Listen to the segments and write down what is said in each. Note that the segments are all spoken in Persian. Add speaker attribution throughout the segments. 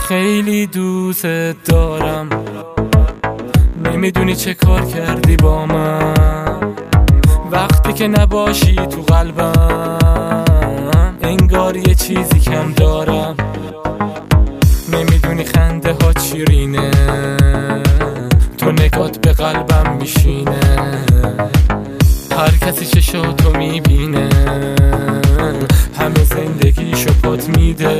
Speaker 1: خیلی دوست دارم، نمیدونی چه کار کردی با من. وقتی که نباشی تو قلبم انگار یه چیزی کم دارم. نمیدونی خنده ها شیرینه، تو نگات به قلبم میشینه. هر کسی چشاتو میبینه، همه زندگیشو پات میده.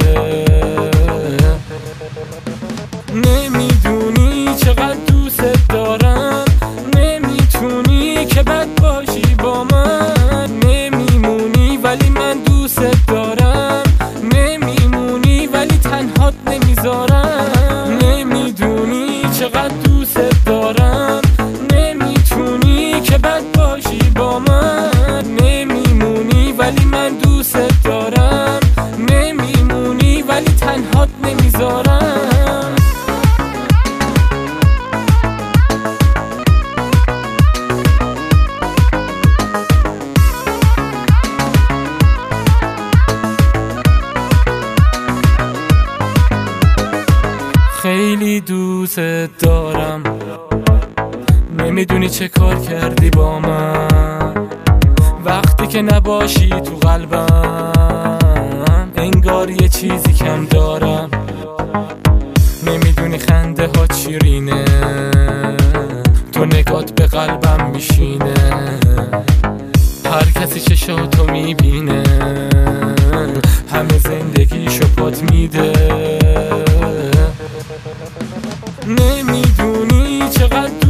Speaker 1: نمیدونی چقدر دوست دارم، نمیتونی که بد باشی با من. نمیمونی ولی من دوست دارم، نمیمونی ولی تنهات نمیذارم. نمیدونی چقدر دوست دارم، نمیتونی که بد باشی با من. نمیمونی ولی من دوست دارم، نمیمونی ولی تنهات نمیذارم. خیلی دوست دارم، نمیدونی چه کار کردی با من. وقتی که نباشی تو قلبم انگار یه چیزی کم دارم. نمیدونی خنده ها شیرینه، تو نگات به قلبم میشینه. هر کسی چشاتو میبینه، همه زندگیشو پات میده. نمیدونی چقدر